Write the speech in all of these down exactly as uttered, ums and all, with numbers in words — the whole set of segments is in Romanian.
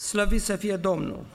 Slăvit să fie Domnul!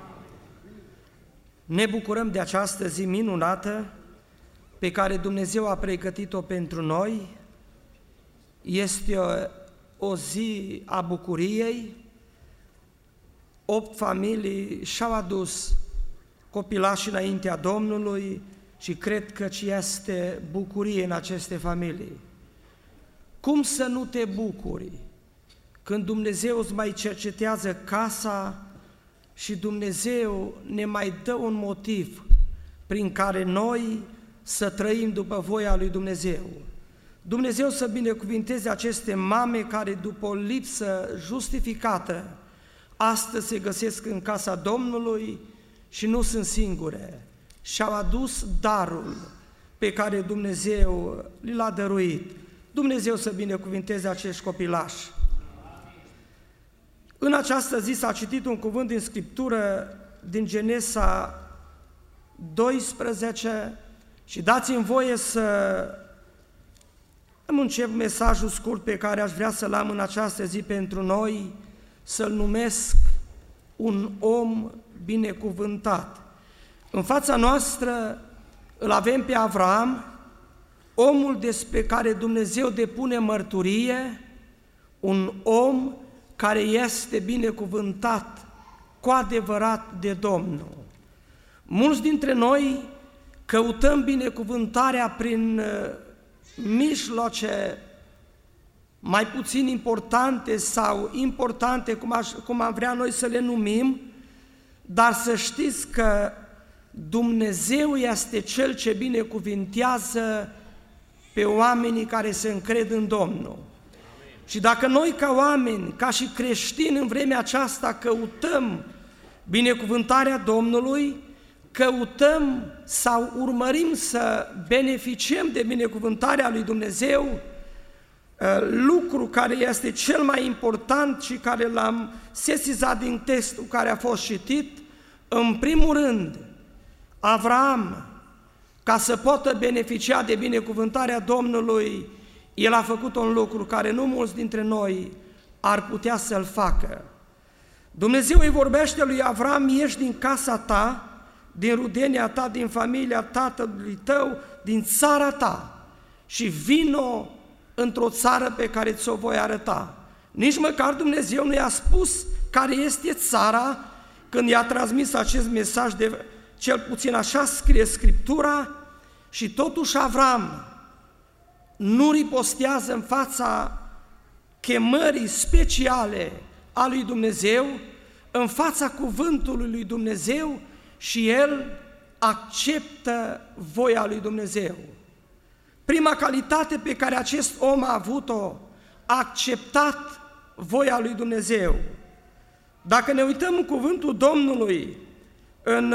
Ne bucurăm de această zi minunată pe care Dumnezeu a pregătit-o pentru noi. Este o, o zi a bucuriei. Opt familii și-au adus copilașii înaintea Domnului și cred că ci este bucurie în aceste familii. Cum să nu te bucuri când Dumnezeu îți mai cercetează casa și Dumnezeu ne mai dă un motiv prin care noi să trăim după voia lui Dumnezeu. Dumnezeu să binecuvinteze aceste mame care după o lipsă justificată astăzi se găsesc în casa Domnului și nu sunt singure și-au adus darul pe care Dumnezeu l-a dăruit. Dumnezeu să binecuvinteze acești copilași. În această zi s-a citit un cuvânt din Scriptură, din Genesa doisprezece, și dați-mi voie să îmi încep mesajul scurt pe care aș vrea să-l am în această zi pentru noi, să-l numesc un om binecuvântat. În fața noastră îl avem pe Avram, omul despre care Dumnezeu depune mărturie, un om care este binecuvântat cu adevărat de Domnul. Mulți dintre noi căutăm binecuvântarea prin mijloace mai puțin importante sau importante, cum, aș, cum am vrea noi să le numim, dar să știți că Dumnezeu este Cel ce binecuvintează pe oamenii care se încred în Domnul. Și dacă noi ca oameni, ca și creștini în vremea aceasta căutăm binecuvântarea Domnului, căutăm sau urmărim să beneficiem de binecuvântarea lui Dumnezeu, lucru care este cel mai important și care l-am sesizat din textul care a fost citit, în primul rând, Avram, ca să poată beneficia de binecuvântarea Domnului, el a făcut un lucru care nu mulți dintre noi ar putea să-l facă. Dumnezeu îi vorbește lui Avram: ieși din casa ta, din rudenia ta, din familia tatălui tău, din țara ta și vino într-o țară pe care ți-o voi arăta. Nici măcar Dumnezeu nu i-a spus care este țara când i-a transmis acest mesaj, de, cel puțin așa scrie Scriptura, și totuși Avram nu ripostează în fața chemării speciale a lui Dumnezeu, în fața cuvântului lui Dumnezeu, și el acceptă voia lui Dumnezeu. Prima calitate pe care acest om a avut-o, a acceptat voia lui Dumnezeu. Dacă ne uităm în cuvântul Domnului, în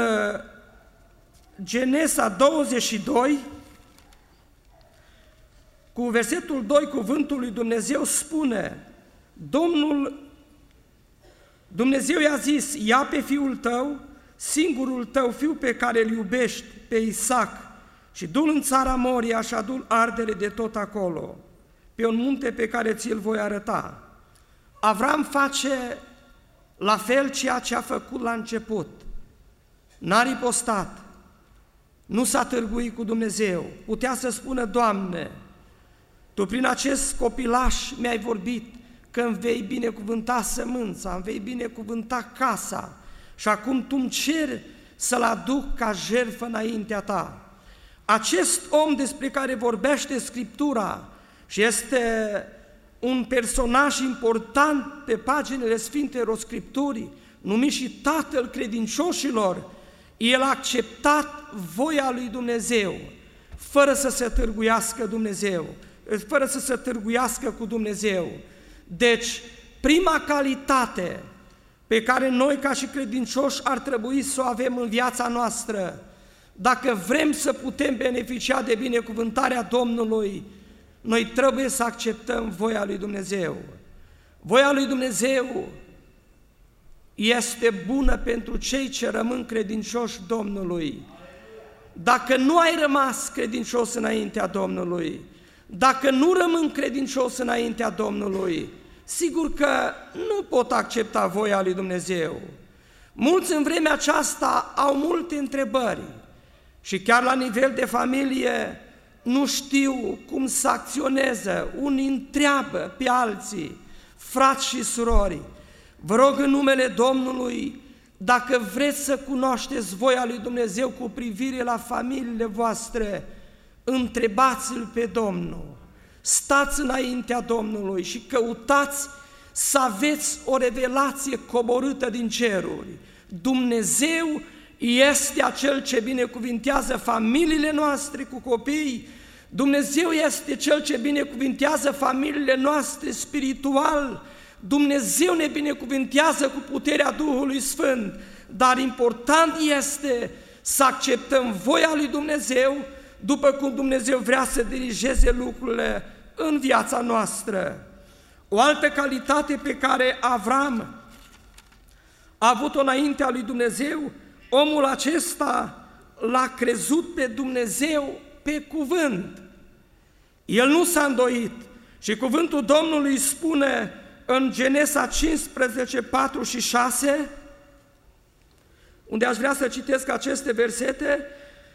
Genesa douăzeci și doi, cu versetul doi, cuvântul lui Dumnezeu spune: Domnul Dumnezeu i-a zis: ia pe fiul tău, singurul tău fiu pe care îl iubești, pe Isaac, și du-l în țara Moria și adu-l ardere de tot acolo, pe un munte pe care ți-l voi arăta. Avram face la fel ceea ce a făcut la început. N-a ripostat, nu s-a târguit cu Dumnezeu. Putea să spună: Doamne, Tu prin acest copilaș mi-ai vorbit că îmi vei binecuvânta sămânța, îmi vei binecuvânta casa și acum Tu îmi ceri să-l aduc ca jertfă înaintea Ta. Acest om despre care vorbește Scriptura și este un personaj important pe paginile Sfintelor Scripturii, numit și Tatăl credincioșilor, el a acceptat voia lui Dumnezeu, fără să se târguiască Dumnezeu, fără să se târguiască cu Dumnezeu. Deci, prima calitate pe care noi ca și credincioși ar trebui să o avem în viața noastră, dacă vrem să putem beneficia de binecuvântarea Domnului, noi trebuie să acceptăm voia lui Dumnezeu. Voia lui Dumnezeu este bună pentru cei ce rămân credincioși Domnului. Dacă nu ai rămas credincios înaintea Domnului, dacă nu rămân credincios înaintea Domnului, sigur că nu pot accepta voia lui Dumnezeu. Mulți în vremea aceasta au multe întrebări și chiar la nivel de familie nu știu cum să acționeze. Unii întreabă pe alții, frați și surori, vă rog în numele Domnului, dacă vreți să cunoașteți voia lui Dumnezeu cu privire la familiile voastre, întrebați-L pe Domnul, stați înaintea Domnului și căutați să aveți o revelație coborâtă din ceruri. Dumnezeu este Acel ce binecuvintează familiile noastre cu copii, Dumnezeu este Cel ce binecuvintează familiile noastre spiritual, Dumnezeu ne binecuvintează cu puterea Duhului Sfânt, dar important este să acceptăm voia lui Dumnezeu după cum Dumnezeu vrea să dirigeze lucrurile în viața noastră. O altă calitate pe care Avram a avut-o înaintea lui Dumnezeu, omul acesta l-a crezut pe Dumnezeu pe cuvânt. El nu s-a îndoit și cuvântul Domnului spune în Genesa cincisprezece, patru și șase, unde aș vrea să citesc aceste versete,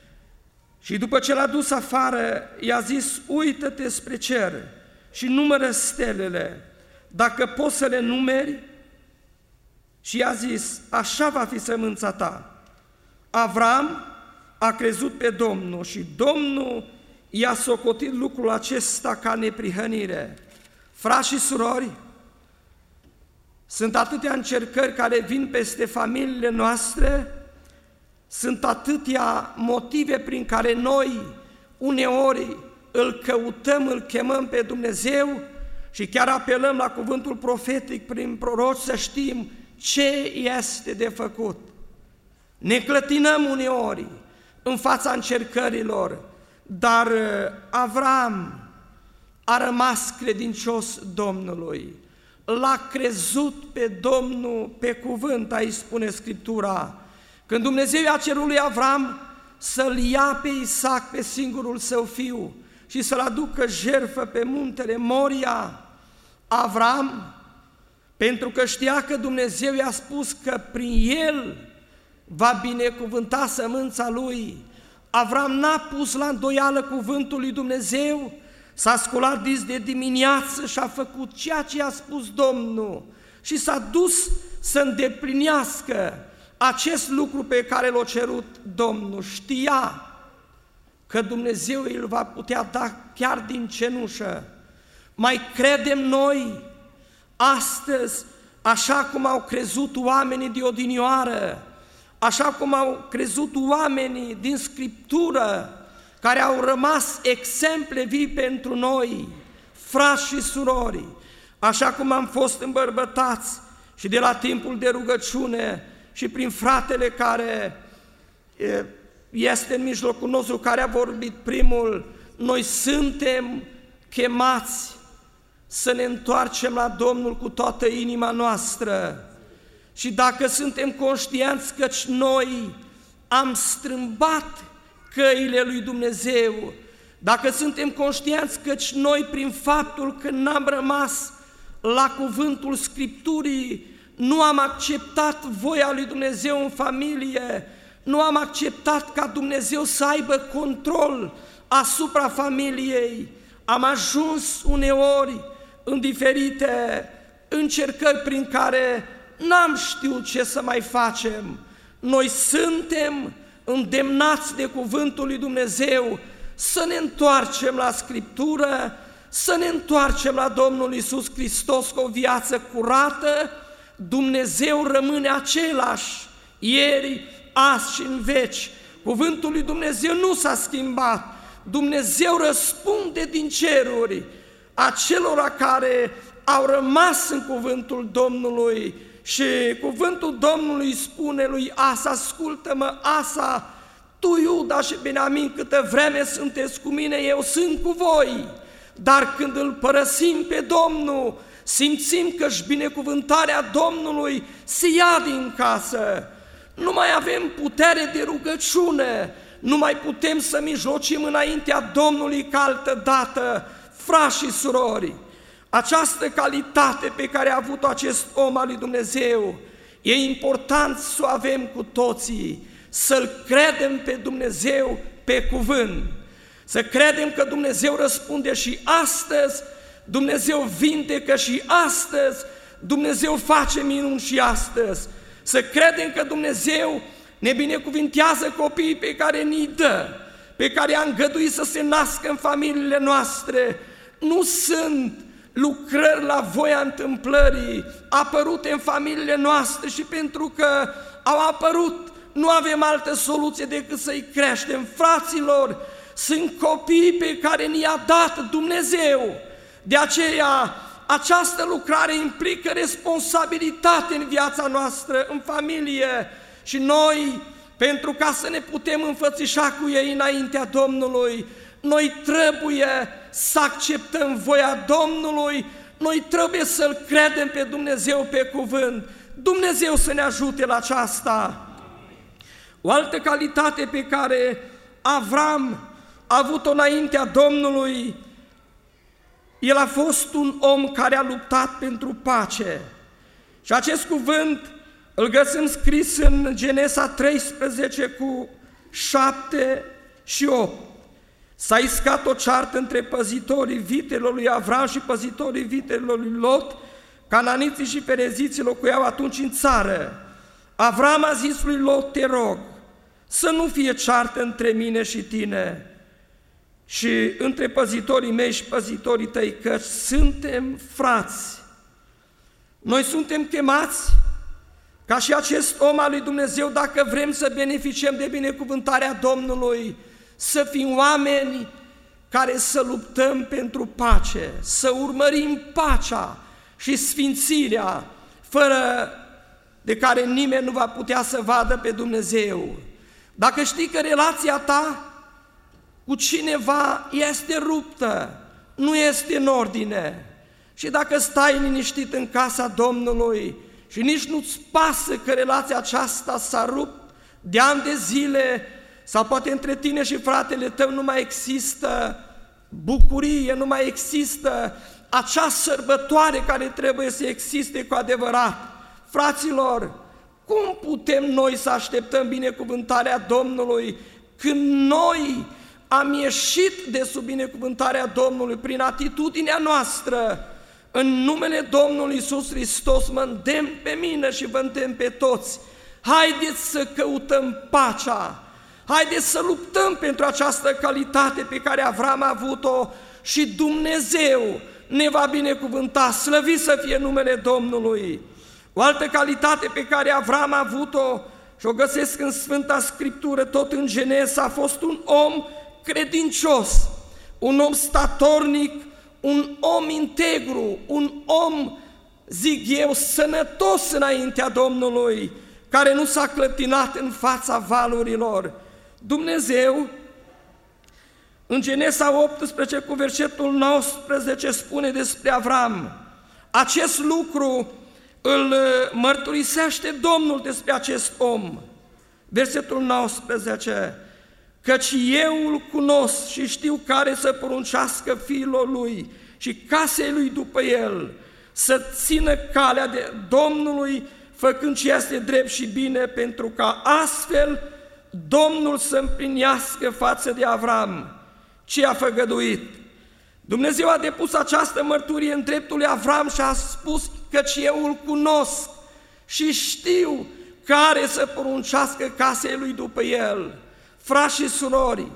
și după ce l-a dus afară, i-a zis, uită-te spre cer și numără stelele, dacă poți să le numeri, și i-a zis, așa va fi sămânța ta. Avram a crezut pe Domnul și Domnul i-a socotit lucrul acesta ca neprihănire. Frați și surori, sunt atâtea încercări care vin peste familiile noastre, sunt atâtea motive prin care noi uneori îl căutăm, îl chemăm pe Dumnezeu și chiar apelăm la cuvântul profetic prin proroci să știm ce este de făcut. Ne clătinăm uneori în fața încercărilor, dar Avram a rămas credincios Domnului, l-a crezut pe Domnul pe cuvânt, aici spune Scriptura. Când Dumnezeu i-a cerut lui Avram să-l ia pe Isaac, pe singurul său fiu, și să-l aducă jertfă pe muntele Moria, Avram, pentru că știa că Dumnezeu i-a spus că prin el va binecuvânta sămânța lui, Avram n-a pus la îndoială cuvântul lui Dumnezeu, s-a sculat dis de dimineață și a făcut ceea ce i-a spus Domnul și s-a dus să îndeplinească acest lucru pe care l-a cerut Domnul. Știa că Dumnezeu îl va putea da chiar din cenușă. Mai credem noi astăzi, așa cum au crezut oamenii de odinioară, așa cum au crezut oamenii din Scriptură, care au rămas exemple vii pentru noi, frați și surori, așa cum am fost îmbărbătați și de la timpul de rugăciune și prin fratele care este în mijlocul nostru, care a vorbit primul, noi suntem chemați să ne întoarcem la Domnul cu toată inima noastră. Și dacă suntem conștienți că noi am strâmbat căile lui Dumnezeu, dacă suntem conștienți că noi prin faptul că n-am rămas la cuvântul Scripturii, nu am acceptat voia lui Dumnezeu în familie, nu am acceptat ca Dumnezeu să aibă control asupra familiei, am ajuns uneori în diferite încercări prin care n-am știut ce să mai facem. Noi suntem îndemnați de cuvântul lui Dumnezeu să ne întoarcem la Scriptură, să ne întoarcem la Domnul Iisus Hristos cu o viață curată. Dumnezeu rămâne același, ieri, azi și în veci. Cuvântul lui Dumnezeu nu s-a schimbat. Dumnezeu răspunde din ceruri acelora care au rămas în cuvântul Domnului. Și cuvântul Domnului spune lui Asa, ascultă-mă, Asa, tu, Iuda și Beniamin, câtă vreme sunteți cu mine, eu sunt cu voi, dar când îl părăsim pe Domnul, simțim că-și binecuvântarea Domnului se ia din casă, nu mai avem putere de rugăciune, nu mai putem să mijlocim înaintea Domnului ca altă dată, frați și surori. această calitate pe care a avut-o acest om al lui Dumnezeu, e important să o avem cu toții, să-L credem pe Dumnezeu pe cuvânt, să credem că Dumnezeu răspunde și astăzi, Dumnezeu vindecă și astăzi, Dumnezeu face minuni și astăzi, să credem că Dumnezeu ne binecuvintează copiii pe care ni-i dă, pe care a îngăduit să se nască în familiile noastre. Nu sunt lucrări la voia întâmplării apărute în familiile noastre și pentru că au apărut, nu avem altă soluție decât să-i creștem. Fraților, sunt copii pe care ni-a dat Dumnezeu. De aceea, această lucrare implică responsabilitate în viața noastră, în familie, și noi, pentru ca să ne putem înfățișa cu ei înaintea Domnului, noi trebuie să acceptăm voia Domnului, noi trebuie să-L credem pe Dumnezeu pe cuvânt. Dumnezeu să ne ajute la aceasta. O altă calitate pe care Avram a avut-o înaintea Domnului, el a fost un om care a luptat pentru pace. Și acest cuvânt îl găsim scris în Genesa treisprezece cu șapte și opt. S-a iscat o ceartă între păzitorii vitelor lui Avram și păzitorii vitelor lui Lot. Cananiții și pereziții locuiau atunci în țară. Avram a zis lui Lot: te rog, să nu fie ceartă între mine și tine și între păzitorii mei și păzitorii tăi, căci suntem frați. Noi suntem chemați, ca și acest om al lui Dumnezeu, dacă vrem să beneficiem de binecuvântarea Domnului, să fim oameni care să luptăm pentru pace, să urmărim pacea și sfințirea, fără de care nimeni nu va putea să vadă pe Dumnezeu. Dacă știi că relația ta cu cineva este ruptă, nu este în ordine, și dacă stai liniștit în casa Domnului și nici nu-ți pasă că relația aceasta s-a rupt de ani de zile, sau poate între tine și fratele tău nu mai există bucurie, nu mai există acea sărbătoare care trebuie să existe cu adevărat. Fraților, cum putem noi să așteptăm binecuvântarea Domnului când noi am ieșit de sub binecuvântarea Domnului prin atitudinea noastră? În numele Domnului Iisus Hristos mă îndemn pe mine și vă îndemn pe toți. Haideți să căutăm pacea, haideți să luptăm pentru această calitate pe care Avram a avut-o și Dumnezeu ne va binecuvânta, slăvit să fie numele Domnului. O altă calitate pe care Avram a avut-o și o găsesc în Sfânta Scriptură, tot în Genesa, a fost un om credincios, un om statornic, un om integru, un om, zic eu, sănătos înaintea Domnului, care nu s-a clătinat în fața valurilor. Dumnezeu, în Genesa optsprezece cu versetul nouăsprezece, spune despre Avram: acest lucru îl mărturisește Domnul despre acest om. Versetul nouăsprezece: căci eu îl cunosc și știu care să poruncească fiilor lui și casei lui după el, să țină calea de Domnului, făcând ce este drept și bine, pentru ca astfel Domnul să împlinească față de Avram ce a făgăduit. Dumnezeu a depus această mărturie în dreptul lui Avram și a spus: căci eu îl cunosc și știu care să poruncească casei lui după el. Frați și surori,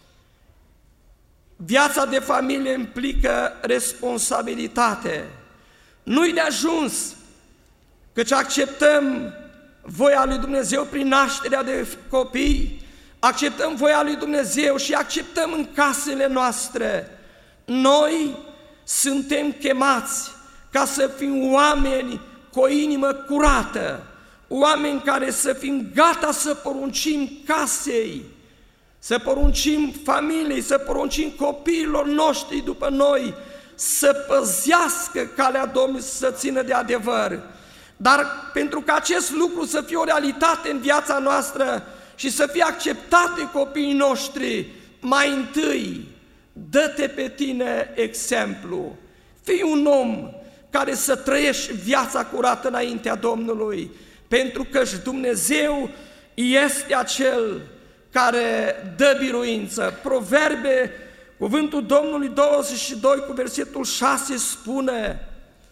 viața de familie implică responsabilitate. Nu-i de ajuns căci acceptăm voia lui Dumnezeu prin nașterea de copii, acceptăm voia lui Dumnezeu și acceptăm în casele noastre. Noi suntem chemați ca să fim oameni cu o inimă curată, oameni care să fim gata să poruncim casei, să poruncim familiei, să poruncim copiilor noștri după noi, să păzească calea Domnului, să țină de adevăr. Dar pentru ca acest lucru să fie o realitate în viața noastră și să fie acceptat de copiii noștri, mai întâi dă-te pe tine exemplu. Fii un om care să trăiești viața curată înaintea Domnului, pentru că și Dumnezeu este acel care dă biruință. Proverbe, cuvântul Domnului douăzeci și doi cu versetul șase spune: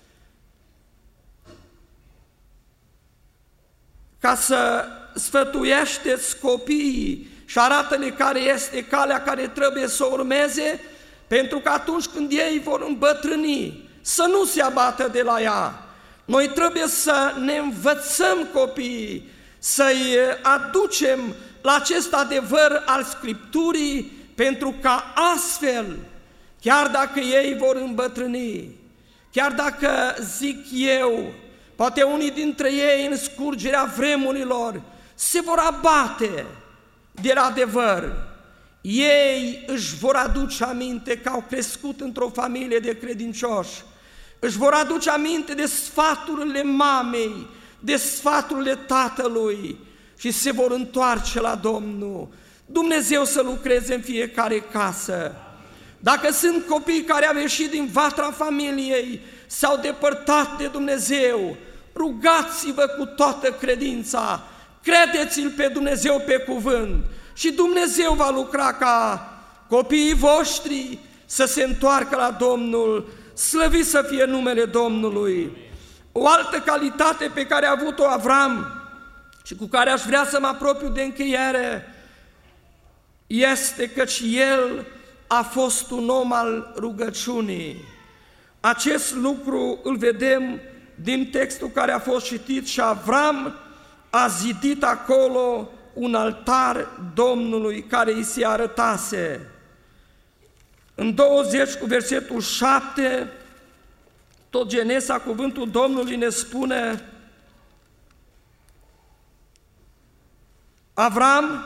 ca să sfătuiește-ți copiii și arată-le care este calea care trebuie să o urmeze, pentru că atunci când ei vor îmbătrâni, să nu se abată de la ea. Noi trebuie să ne învățăm copiii, să-i aducem la acest adevăr al Scripturii, pentru ca astfel, chiar dacă ei vor îmbătrâni, chiar dacă, zic eu, poate unii dintre ei în scurgerea vremurilor se vor abate de la adevăr, ei își vor aduce aminte că au crescut într-o familie de credincioși, își vor aduce aminte de sfaturile mamei, de sfaturile tatălui și se vor întoarce la Domnul. Dumnezeu să lucreze în fiecare casă. Dacă sunt copii care au ieșit din vatra familiei, s-au depărtat de Dumnezeu, rugați-vă cu toată credința, credeți-L pe Dumnezeu pe cuvânt și Dumnezeu va lucra ca copiii voștri să se întoarcă la Domnul, slăvit să fie numele Domnului. O altă calitate pe care a avut-o Avram și cu care aș vrea să mă apropiu de încheiere este că și el a fost un om al rugăciunii. Acest lucru îl vedem din textul care a fost citit: și Avram a zidit acolo un altar Domnului care îi se arătase. În douăzeci cu versetul șapte, tot Genesa, cuvântul Domnului ne spune: Avram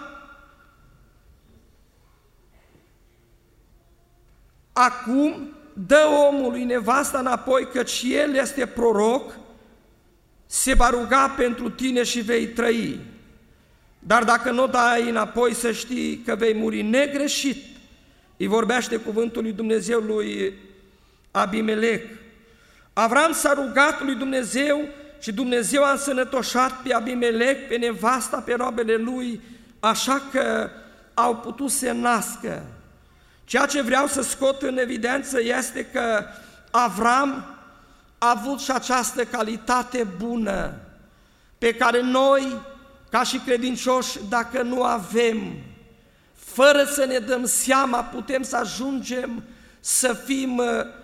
acum dă omului nevasta înapoi, căci el este proroc, se va ruga pentru tine și vei trăi. Dar dacă nu o dai înapoi, să știi că vei muri negreșit. Îi vorbește cuvântul lui Dumnezeu lui Abimelec. Avram s-a rugat lui Dumnezeu și Dumnezeu a însănătoșat pe Abimelec, pe nevasta, pe roabele lui, așa că au putut să nască. Ceea ce vreau să scot în evidență este că Avram a avut și această calitate bună pe care noi, ca și credincioși, dacă nu avem, fără să ne dăm seama, putem să ajungem să fim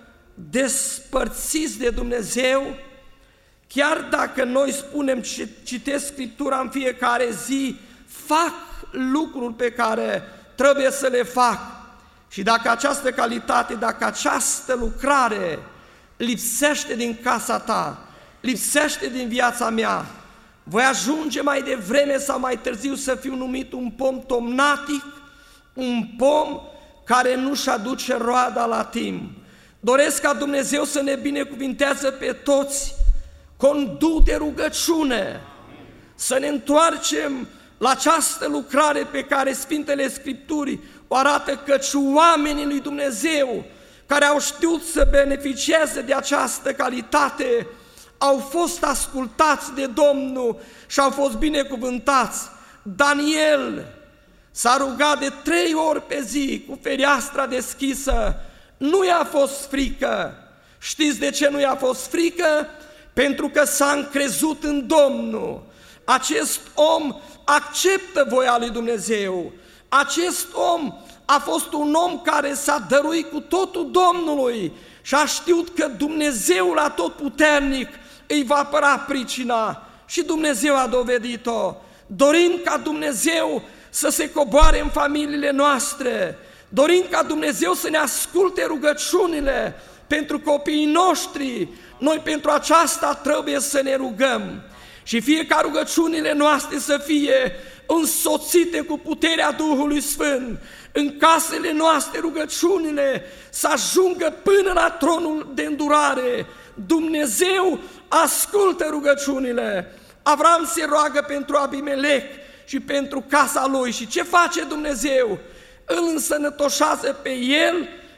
despărțiți de Dumnezeu, chiar dacă noi spunem, citesc Scriptura în fiecare zi, fac lucruri pe care trebuie să le fac. Și dacă această calitate, dacă această lucrare lipsește din casa ta, lipsește din viața mea, voi ajunge mai devreme sau mai târziu să fiu numit un pom tomnatic, un pom care nu-și aduce roada la timp. Doresc ca Dumnezeu să ne binecuvinteze pe toți conduc de rugăciune, să ne întoarcem la această lucrare pe care Sfintele Scripturii o arată, căci oamenii lui Dumnezeu care au știut să beneficieze de această calitate au fost ascultați de Domnul și au fost binecuvântați. Daniel s-a rugat de trei ori pe zi cu fereastra deschisă, nu i-a fost frică. Știți de ce nu i-a fost frică? Pentru că s-a încrezut în Domnul. Acest om acceptă voia lui Dumnezeu. Acest om a fost un om care s-a dăruit cu totul Domnului și a știut că Dumnezeul Atotputernic îi va apăra pricina și Dumnezeu a dovedit-o. Dorim ca Dumnezeu să se coboare în familiile noastre, dorim ca Dumnezeu să ne asculte rugăciunile pentru copiii noștri. Noi pentru aceasta trebuie să ne rugăm și fie ca rugăciunile noastre să fie însoțite cu puterea Duhului Sfânt. În casele noastre rugăciunile să ajungă până la tronul de îndurare. Dumnezeu ascultă rugăciunile. Avram se roagă pentru Abimelec și pentru casa lui. Și ce face Dumnezeu? Îl însănătoșează pe el,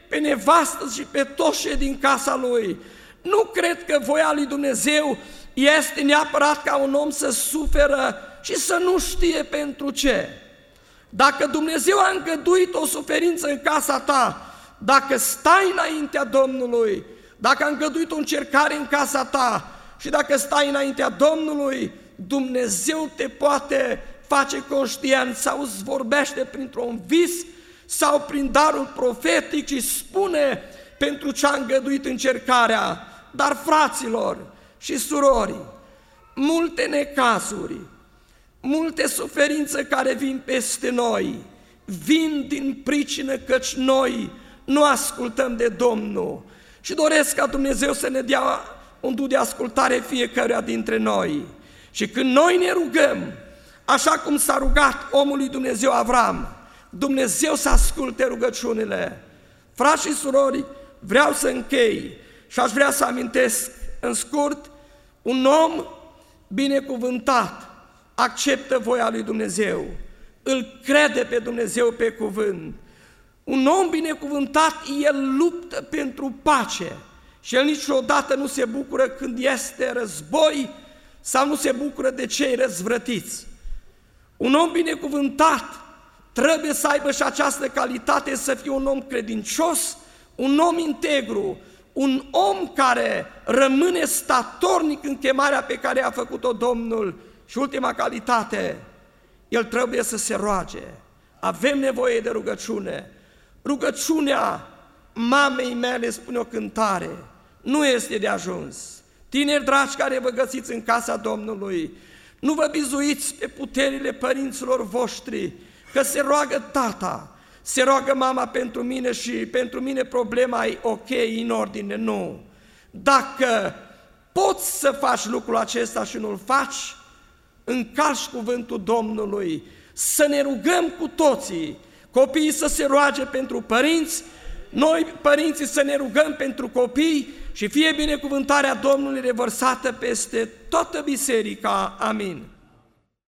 pe nevastă și pe toți cei din casa lui. Nu cred că voia lui Dumnezeu este neapărat ca un om să suferă și să nu știe pentru ce. Dacă Dumnezeu a îngăduit o suferință în casa ta, dacă stai înaintea Domnului, dacă a îngăduit o încercare în casa ta și dacă stai înaintea Domnului, Dumnezeu te poate face conștient sau îți vorbește printr-un vis sau prin darul profetic și spune pentru ce a îngăduit încercarea. Dar, fraților și surori, multe necazuri, multe suferințe care vin peste noi, vin din pricină căci noi nu ascultăm de Domnul. Și doresc ca Dumnezeu să ne dea un du de ascultare fiecăruia dintre noi. Și când noi ne rugăm, așa cum s-a rugat omul lui Dumnezeu Avram, Dumnezeu să asculte rugăciunile. Frați și surori, vreau să închei și aș vrea să amintesc în scurt, un om binecuvântat acceptă voia lui Dumnezeu, îl crede pe Dumnezeu pe cuvânt. Un om binecuvântat, el luptă pentru pace și el niciodată nu se bucură când este război sau nu se bucură de cei răzvrătiți. Un om binecuvântat trebuie să aibă și această calitate, să fie un om credincios, un om integru, un om care rămâne statornic în chemarea pe care a făcut-o Domnul. Și ultima calitate, el trebuie să se roage. Avem nevoie de rugăciune. Rugăciunea mamei mele, spune o cântare, nu este de ajuns. Tineri dragi care vă găsiți în casa Domnului, nu vă bizuiți pe puterile părinților voștri, că se roagă tata, se roagă mama pentru mine și pentru mine problema e ok, în ordine. Nu. Dacă poți să faci lucrul acesta și nu-l faci, încalci cuvântul Domnului. Să ne rugăm cu toții, copiii să se roage pentru părinți, noi părinții să ne rugăm pentru copii și fie binecuvântarea Domnului revărsată peste toată biserica. Amin.